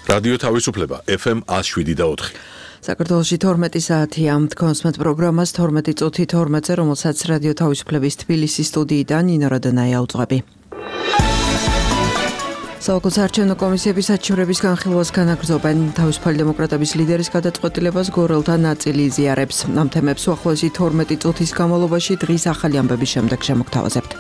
რადიო თავისუფლება FM 107.4. საქართველოში 12 საათია თქვენს პროგრამას 12 წუთი 12-ზე, რომელსაც რადიო თავისუფლების თბილისის სტუდიიდან ნინო როდანაია უძღვები. საოლქო საარჩევნო კომისიების საჩივრების განხილვას განაგრძობენ. თავისუფალი დემოკრატების ლიდერის გადაწყვეტილებას გორელთა ნაწილი იზიარებს. ამ თემებს უახლოესი 12 წუთის განმავლობაში დღის ახალი ამბების შემდეგ შემოგთავაზებთ.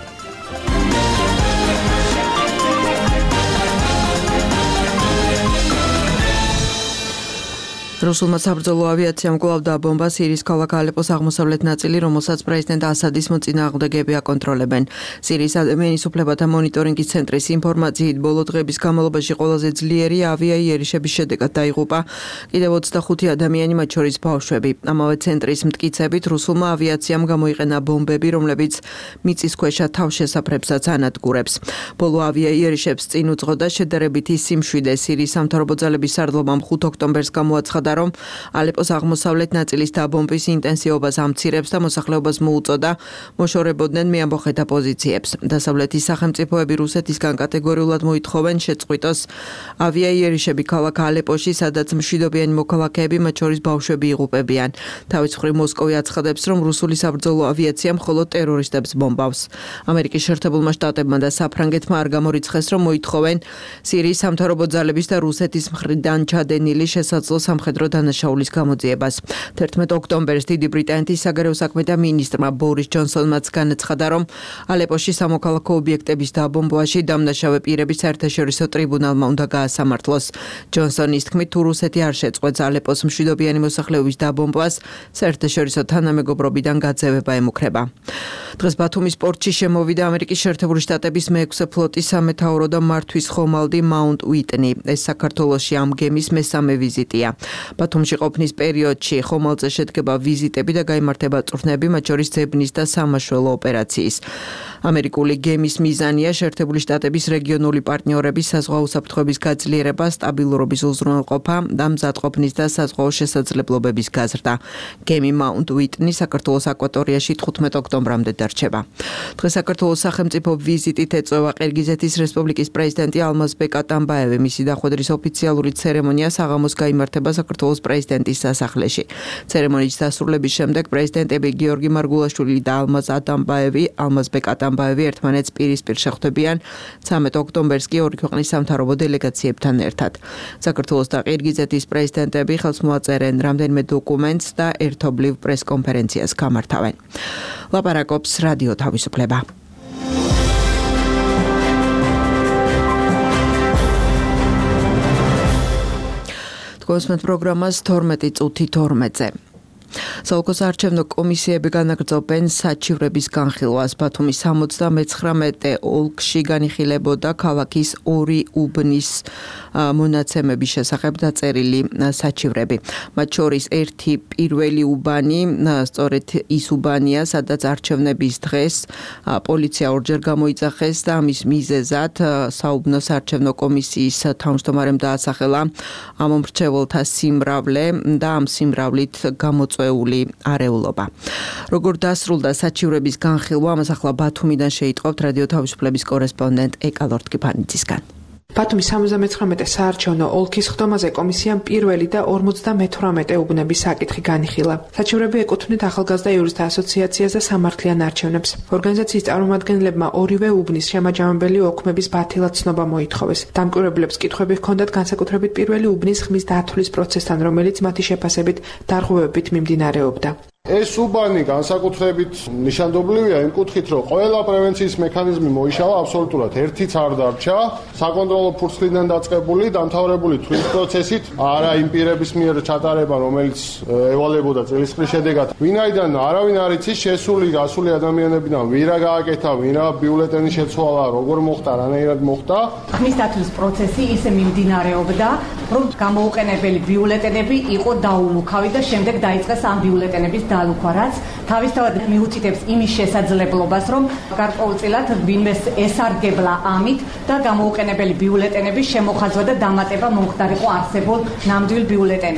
რუსულმა საბრძოლო ავიაციამ კვლავ დააბომბა სირიის ქალაქ ალეპოს აღმოსავლეთ ნაწილი, რომელსაც პრეზიდენტ ასადის მოწინააღმდეგეები აკონტროლებენ. სირიის ადამიანის უფლებათა მონიტორინგის ცენტრის ინფორმაციით, ბოლო დღეების განმავლობაში ყველაზე ძლიერი ავიაიერიშების შედეგად დაიღუპა კიდევ 25 ადამიანი, მათ შორის ბავშვები. ამავე ცენტრის მტკიცებით, რუსულმა ავიაციამ გამოიყენა ბომბები, რომლებიც მიწისქვეშა თავშესაფრებსაც ანადგურებს. ბოლო ავიაიერიშებს წინ უძღოდა შედარებითი სიმშვიდე. სირიის სამთავრობო ძალების სარდლობამ 5 ოქტომბერს გამოაცხადა, რომ ალეპოს აღმოსავლეთ ნაწილის დაბომბვის ინტენსივობას ამცირებს და მოსახლეობას მოუწოდა მოშორებოდნენ მეამბოხეთა პოზიციებს. დასავლეთის სახელმწიფოები რუსეთისგან კატეგორიულად მოითხოვენ შეწყვიტოს ავიაიერიშები ქალაქ ალეპოში, სადაც მშვიდობიანი მოქალაქეები, მათ შორის ბავშვები იღუპებიან. თავის მხრივ მოსკოვი აცხადებს, რომ რუსული საბრძოლო ავიაცია მხოლოდ ტერორისტებს ბომბავს. ამერიკის შეერთებულმა შტატებმა და საფრანგეთმა არ გამორიცხეს, რომ მოითხოვენ სირიის სამთავრობო ძალების და რუსეთის მხრიდან ჩადენილი შესაძლო სამხედრო დანაშაულის გამოძიებას. 11 ოქტომბერს დიდი ბრიტანეთის საგარეო საქმეთა მინისტრმა ბორის ჯონსონმაც განაცხადა, რომ ალეპოში სამოქალაქო ობიექტების დაბომბვაში დამნაშავე პირების საერთაშორისო ტრიბუნალმა უნდა გაასამართლოს. ჯონსონის თქმით, თუ რუსეთი არ შეწყვეტს ალეპოს მშვიდობიანი მოსახლეობის დაბომბვას, საერთაშორისო თანამეგობრობიდან გაძევება ემუქრება. დღეს ბათუმის პორტში შემოვიდა ამერიკის შეერთებული შტატების მე-6 ფლოტის სამეთაურო და მართვის ხომალდი მაუნტ უიტნი. ეს საქართველოში ამ გემის მესამე ვიზიტია. ბათუმში ყოფნის პერიოდში ხომალდზე შედგება ვიზიტები და გაიმართება წვრთნები, მათ შორის ძებნის და სამაშველო ოპერაციის. ამერიკული გემის მიზანია შეერთებული შტატების რეგიონული პარტნიორების საზღვაო უსაფრთხოების გაძლიერება, სტაბილურობის უზრუნველყოფა და მზადყოფნის და საზღვაო შესაძლებლობების გაზრდა. გემი მაუნტ უიტნი საქართველოს აკვატორიაში 15 ოქტომბრამდე დარჩება. დღეს საქართველოს სახელმწიფო ვიზიტით ეწევა ყირგიზეთის რესპუბლიკის პრეზიდენტი ალმაზბეკ ატამბაევი. მისი დახვედრის ოფიციალური ცერემონია საღამოს გაიმართება საქართველოს პრეზიდენტის სასახლეში. ცერემონიის დასრულების შემდეგ პრეზიდენტები გიორგი მარგულაშვილი და ალმაზბეკ ატამბაევი ერთმანეთს პირისპირ შეხვდებიან. 13 ოქტომბერს კი ორი ქვეყნის სამთავრობო დელეგაციებთან ერთად. საქართველოს და ყირგიზეთის პრეზიდენტები ხელს მოაწერენ რამდენიმე დოკუმენტს და ერთობლივ პრესკონფერენციას გამართავენ. ლაპარაკობს რადიო თავისუფლება. თქვენს პროგრამას 12 წუთი 12-ზე. საოლქო საარჩევნო კომისიები განაგრძობენ საჩივრების განხილვას. ბათუმის 79 ოლქში განიხილებოდა ქალაქის 2 უბნის მონაცემების შესახებ დაწერილი საჩივრები. მათ შორის ერთი პირველი უბანი, სწორედ ის უბანია, სადაც არჩევნების დღეს პოლიცია ორჯერ გამოიძახეს და ამის მიზეზად საუბნო საარჩევნო კომისიის თავმჯდომარემ დაასახელა ამომრჩეველთა სიმრავლე და ამ სიმრავლით გამოწვეული არეულობა. როგორ დასრულდა საჩივრების განხილვა, ამას ახლა ბათუმიდან შეიტყობთ რადიო თავისუფლების კორესპონდენტ ეკა ლორთქიფანიძისგან. ბათუმის 79 საარჩევნო ოლქის ხდომაზე კომისიამ პირველი და 58 უბნების საკითხი განიხილა. საჩივრები ეკუთვნით ახალგაზრდა იურისტთა ასოციაციას და სამართლიან არჩევნებს. ორგანიზაციის წარმომადგენლებმა ორივე უბნის შემაჯამებელი ოქმების ბათილად ცნობა მოითხოვეს. დამკვირვებლებს კითხვები ჰქონდათ განსაკუთრებით პირველი უბნის ხმის დათვლის პროცესთან, რომელიც მათი შეფასებით დარღვევებით მიმდინარეობდა. ეს უბანი განსაკუთრებით ნიშანდობლივია იმ კუთხით, რომ ყველა პრევენციის მექანიზმი მოიშალა, აბსოლუტურად ერთიც არ დარჩა. საკონტროლო ფურცლიდან დაწყებული, დამთავრებული თვლის პროცესით, არა იმ პირების მიერ ჩატარება, რომელიც ევალებოდა წელიწრის შედეგად. ვინაიდან არავინ არ იცის შესული გასული ადამიანებიდან ვირა გააკეთა, ვირა ბიულეტენი შეცვალა, როგორ მოხდა, რანაირად მოხდა. ხმის დათვლის პროცესი ისე მიმდინარეობდა, რომ გამოუყენებელი ბიულეტენები იყო დაულუქავი და შემდეგ დაიწყეს ამ ბიულეტენების დალუქვა, რაც თავისთავად მიუთითებს იმის შესაძლებლობას, რომ გარკვეულწილად ვინმეს ესარგებლა ამით და გამოუყენებელი ბიულეტენების შემოხაზვა და დამატება მომხდარიყო არსებულ ნამდვილ ბიულეტენებში.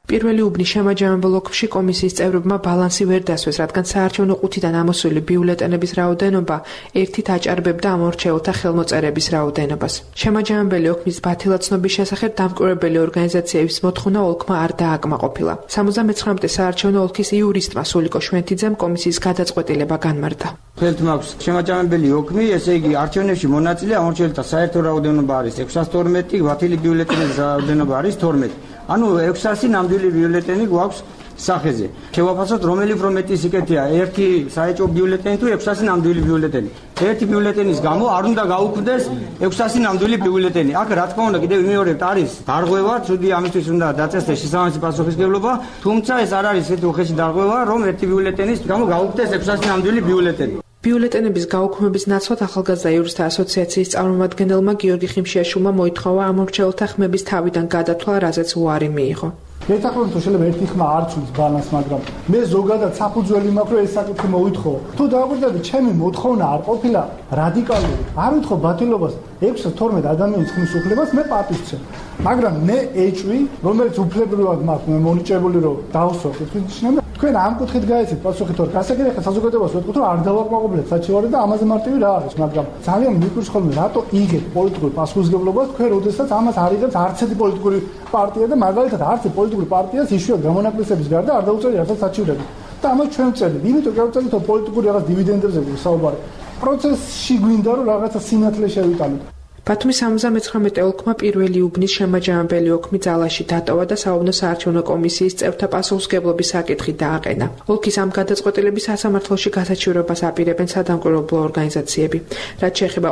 პირველი უბნის შემაჯამებელ ოლქში კომისიის წევრებმა ბალანსი ვერ დასვეს, რადგან საარჩევნო ყუთიდან ამოსული ბიულეტენების რაოდენობა ერთით აჭარბებდა ამ ორჩეულთა ხელმოწერების რაოდენობას. შემაჯამებელი ოლქის ბათილაცნობის შესახებ დამკვირვებელი ორგანიზაციების მოთხოვნა ოლქმა არ დააკმაყოფილა. 79-მდე საარჩევნო ოლქის იურისტმა სულიკო შვენთიძემ კომისიის გადაწყვეტილება განმარტა. ხელთ მაქვს შემაჯამებელი ოლქი, ესე იგი არჩევნებში მონაწილე ამ ორჩეულთა საერთო რაოდენობა არის 612, ბათილი ბიულეტენების რაოდენობა არის 12. ანუ 600 ნამდვილი ბიულეტენი გვაქვს სახეზე. შევაფასოთ, რომელი უფრო მეტი სიკეთეა, ერთი საეჭვო ბიულეტენი თუ 600 ნამდვილი ბიულეტენი. ერთი ბიულეტენის გამო არ უნდა გაუქმდეს 600 ნამდვილი ბიულეტენი. აქ რა თქმა უნდა კიდევ ვიმეორებთ, არის დარღვევა, ცუდი ამისთვის უნდა დაწესდეს შესაბამისი პასუხისმგებლობა, თუმცა ეს არ არის ესეთი უხეში დარღვევა, რომ ერთი ბიულეტენის გამო გაუქმდეს 600 ნამდვილი ბიულეტენი. ბიულეტენების გაუქმების ნაცვლად ახალგაზრდა იურისტთა ასოციაციის წარმომადგენელმა გიორგი ხიმშიაშვილმა მოითხოვა ამ ორჩეულთა ხმების თავიდან გადათვლა, რაზეც უარი მიიღო. ერთახმად თუ შეიძლება ერთი ხმა არ ცვლის ბალანსს, მაგრამ მე ზოგადად საფუძველი მაქვს, რომ ეს საკითხი მოვითხოვო. თუ დააკვირდებით, ჩემი მოთხოვნა არ ყოფილა რადიკალური. არ ვითხოვ ბათილობას 612 ადამიანის ხმის უფლებას, მე პატივს ვცემ. მაგრამ მე ეჭვი, რომელიც უფლებრივად მაქვს, მე მონიჭებული რომ დავსვო კითხვისნიშნები. თქვენ ამ კუთხით გაიცეთ პასუხი თორე გასაგებია ხა საზოგადოებას ვეთქვით, რომ არ დავაკმაყოფილეთ საჩივარი და ამაზე მარტივი რა არის, მაგრამ ძალიან მიკვირს ხოლმე რატო იგეთ პოლიტიკურ პასუხისმგებლობას თქვენ როდესაც ამას არ იღებს არც ერთი პოლიტიკური პარტია და მაგალითად არც ერთი პოლიტიკური პარტიას იშვიათ გამონაკლისების გარდა არ დაუწერია რასაც საჩივრები. და ამას ჩვენ ვწერთ, იმიტომ გავწერთ რომ პოლიტიკური რაღაც დივიდენდებზე საუბარი. პროცესში გვინდა რომ რაღაცა სინათლე შევიტანოთ. ბათუმის 79 ოლქმა პირველი უბნის შემაჯამებელი ოლქი ძალაში დატოვა და საუბნო საარჩევნო კომისიის წევრთა პასუხისმგებლობის საკითხი დააყენა. ოლქის ამ გადაწყვეტილების სასამართლოში გასაჩივრებას აპირებენ სადამკვირვებლო ორგანიზაციები. რაც შეეხება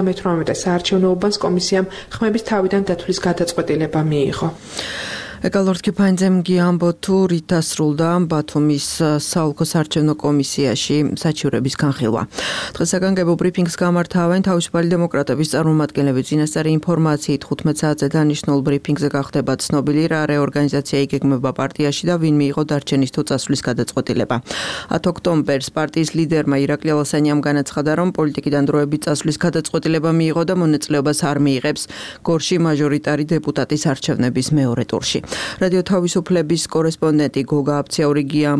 58 საარჩევნო უბანს კომისიამ ხმების თავიდან დათვლის გადაწყვეტილება მიიღო. ეკალორთკი ფაინძემგი ამბობ თუ რით დასრულდა ბათუმის საოლქო საარჩევნო კომისიაში საჩივრების განხილვა. დღეს საგანგებო ბრიფინგს გამართავენ თავისუფალი დემოკრატების წარმომადგენლები. წინასწარი ინფორმაციით 15 საათზე დანიშნულ ბრიფინგზე გახდება ცნობილი რა რეორგანიზაცია იგეგმება პარტიაში და ვინ მიიღო დარჩენის თუ წასვლის გადაწყვეტილება. 10 ოქტომბერს პარტიის ლიდერმა ირაკლი ალასანიამ განაცხადა, რომ პოლიტიკიდან დროებით წასვლის გადაწყვეტილება მიიღო და მონაწილეობას არ მიიღებს გორში მაჟორიტარი დეპუტატის არჩევნების მეორე ტურში. რადიო თავისუფლების კორესპონდენტი გოგა აფციაური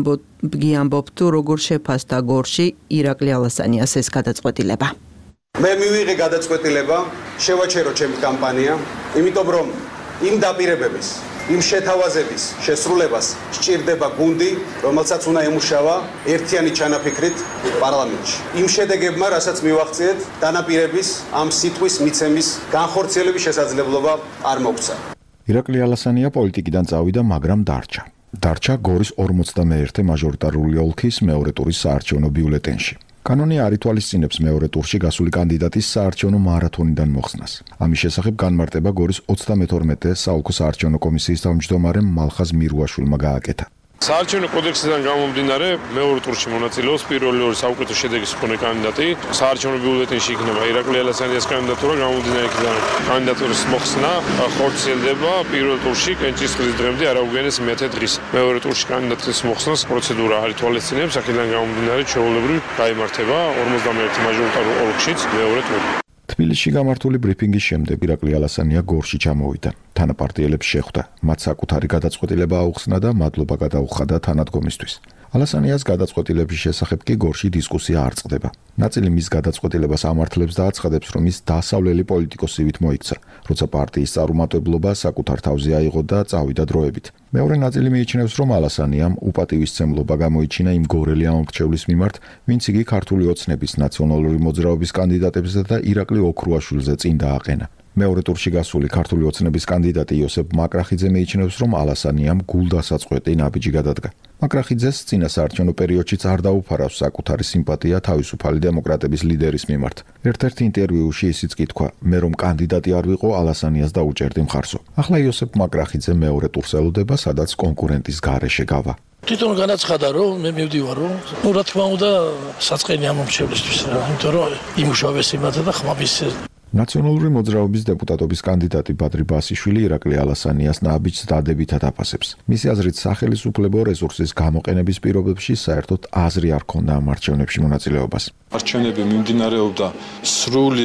გიამბობ თუ როგორ შეფასდა გორში ირაკლი ალასანიას ეს გადაწყვეტილება. მე მივიღე გადაწყვეტილება, შევაჩერო ჩემი კამპანია, იმიტომ რომ იმ დაპირებების, იმ შეთავაზების შესრულებას სჭირდება გუნდი, რომელსაც უნდა ემუშავა ერთიანი ჩანაფიქრით პარლამენტში. იმ შედეგებმა, რასაც მივახციეთ, დანაპირების ამ სიტყვის მიცემის განხორციელების შესაძლებლობა არ მოგვცა. ირაკლი ალასანია პოლიტიკიდან წავიდა, მაგრამ დარჩა გორის 51 მაჟორიტარული ოლქის მეორე ტურის საარჩევნო ბიულეტენში. კანონი არ ითვალისწინებს მეორე ტურში გასული კანდიდატის საარჩევნო მარათონიდან მოხსნას. ამის შესახებ განმარტება გორის 32 საოლქო საარჩევნო კომისიის თავმჯდომარემ მალხაზ მირუაშვილმა გააკეთა. საარჩევნო კოდექსიდან გამომდინარე, მეორე ტურში მონაწილეობს პირველი ორი საუკეთესო შედეგის მქონე კანდიდატი. საარჩევნო ბიულეტენში იქნება ირაკლი ალასანიას კანდიდატურა, გამომდინარე იქიდან კანდიდატურის მოხსნა ხორციელდება პირველ ტურში კენჭისყრის დღემდე არაუგენეს მე-10 დღის. მეორე ტურში კანდიდატის მოხსნას პროცედურა არ ითვალისწინებს, აქედან გამომდინარე ჩვეულებრივ გაიმართება 51 მაჟორიტარულ ოლქშიც მეორე ტური. თბილისში გამართული ბრიფინგის შემდეგ ირაკლი ალასანია გორში ჩამოვიდა. თანაპარტიელებს შეხვდა, მათ საკუთარი გადაწყვეტილება აუხსნა და მადლობა გადაუხადა თანადგომისთვის. ალასანიას გადაწყვეტილების შესახებ კი გორში დისკუსია არ წყდება. ნაწილი მის გადაწყვეტილებას ამართლებს და აცხადებს, რომ ის დასავლელი პოლიტიკოსივით მოიქცა, როცა პარტიის წარუმატებლობა საკუთარ თავზე აიღო და წავიდა დროებით. მეორე ნაწილი მიიჩნევს, რომ ალასანიამ უპატივისცემლობა გამოიჩინა იმ გორელი ამომრჩევლის მიმართ, ვინც იგი ქართული ოცნების ნაციონალური მოძრაობის კანდიდატებზე და ირაკლი ოქრუაშვილზე წინ დააყენა. მეორე ტურში გასული ქართული ოცნების კანდიდატი იოსებ მაკრახიძე მიიჩნევს, რომ ალასანიამ გულდასაწყვეტი ნაბიჯი გადადგა. მაკრახიძეს წინა საარჩევნო პერიოდშიც არ დაუფარავს საკუთარი სიმპათია თავისუფალი დემოკრატების ლიდერის მიმართ. ერთ-ერთ ინტერვიუში ისიც კი თქვა, მე რომ კანდიდატი არ ვიყო, ალასანიას დაუჭერდი მხარსო. ახლა იოსებ მაკრახიძე მეორე ტურს ელოდება, სადაც კონკურენტის გარეშე გავა. თვითონ განაცხადა, რომ მე მივდივარ, რომ რა თქმა უნდა საწყენი ამომრჩევლისთვის რა, იმიტომ რომ იმუშავეს იმათა და ხმების ნაციონალური მოძრაობის დეპუტატობის კანდიდატი ბადრი ბასიშვილი ირაკლი ალასანიას ნაბიჯს დადებითად აფასებს. მისი აზრით, სახელისუფლებო რესურსის გამოყენების პირობებში საერთოდ აზრი არ ქონდა ამ არჩევნებში მონაწილეობას. არჩევნები მიმდინარეობდა სრული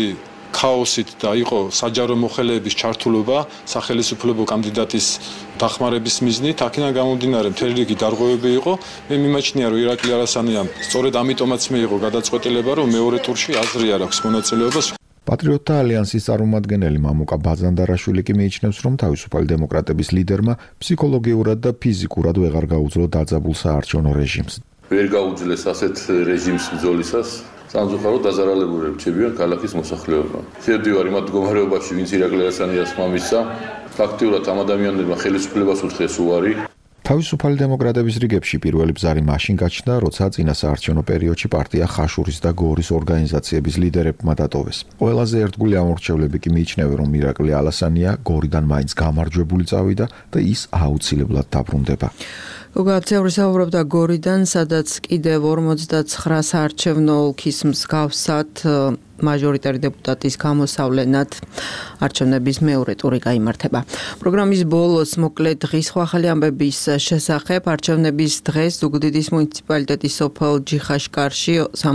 ქაოსით და იყო საჯარო მოხელეების ჩართულობა სახელმწიფო კანდიდატის დახმარების მიზნით, აქედან გამომდინარე მთელი რიგი დარღვევები იყო. მე მიმაჩნია, რომ ირაკლი ალასანიამ სწორედ ამიტომაც მიიღო გადაწყვეტილება, რომ მეორე ტურში აზრი არ აქვს მონაწილეობას. პატრიოტთა ალიანსის წარმომადგენელი მამუკა ბაზანდარაშვილი კი მიიჩნევს, რომ თავისუფალი დემოკრატების ლიდერმა ფსიქოლოგიურად და ფიზიკურად ვეღარ გაუძლო დაძაბულ საარჩევნო რეჟიმს. ვერ გაუძლეს ასეთ რეჟიმს ბრძოლისას. სამწუხაროდ დაზარალებულები რჩებიან ქალაქის მოსახლეობა. შევდივარ იმ მდგომარეობაში, ვინც ირაკლი ალასანიას მამისა, ფაქტიურად ამ ადამიანებმა ხელისუფლებას უთხეს უარი. თავისუფალი დემოკრატების რიგებში პირველი ბზარი მაშინ გაჩნდა, როცა წინა საარჩევნო პერიოდში პარტია ხაშურის და გორის ორგანიზაციების ლიდერებმა დატოვეს. ყველაზე ერთგული ამორჩევლები კი მიიჩნევენ, რომ ირაკლი ალასანია გორიდან მაინც გამარჯვებული წავიდა და ის აუცილებლად დაბრუნდება. გოგაცევრი საუბრობდა გორიდან, სადაც კიდევ 49 საარჩევნო ოლქის მსგავსად მაჟორიტარი დეპუტატის გამოსავლენად არჩევნების მეორე ტური გაიმართება. პროგრამის ბოლოს მოკლედ დღის ახალი ამბების შესახებ არჩევნების დღეს ზუგდიდის მუნიციპალიტეტის სოფელ ჯიხაშკარში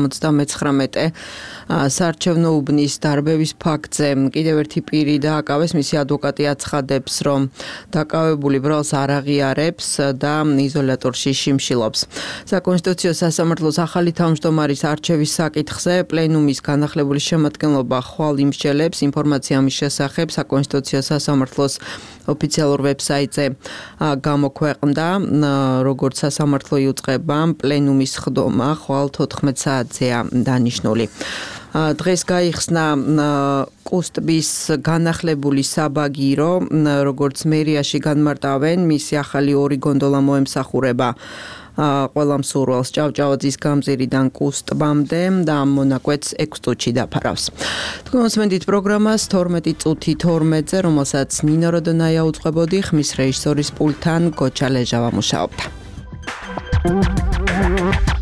79 საარჩევნო უბნის დარბევის ფაქტზე კიდევ ერთი პირი დააკავეს. მისი ადვოკატი აცხადებს, რომ დაკავებული ბრალს არ აღიარებს და იზოლატორში შიმშილობს. საკონსტიტუციო სასამართლოს ახალი თავმჯდომარის არჩევის საკითხზე პლენუმის განახლებული შემადგენლობა ხვალ იმსჯელებს ინფორმაცია მის შესახებ საკონსტიტუციო სასამართლოს ოფიციალურ ვებსაიტზე გამოქვეყნდა, როგორც სასამართლო იუწყება, პლენუმის ხდომა ხვალ 14 საათზეა დანიშნული. დღეს გაიხსნა კუსტბის განახლებული საბაგირო, როგორც მერიაში განმარტავენ, მისი ახალი ორი გონდოლა მოემსახურება ყველა მსურველს ჭავჭავაძის გამზირიდან კუსტბამდე და ამ მონაკვეთს 6 წუთში დაფარავს. თქვენ მოსმენთ პროგრამას 12 წუთი 12-ზე, რომელსაც ნინო როდონაია უწყებოდი, ხმის რეჟისორის პულტთან გოჩა ლეჟავა მუშაობდა.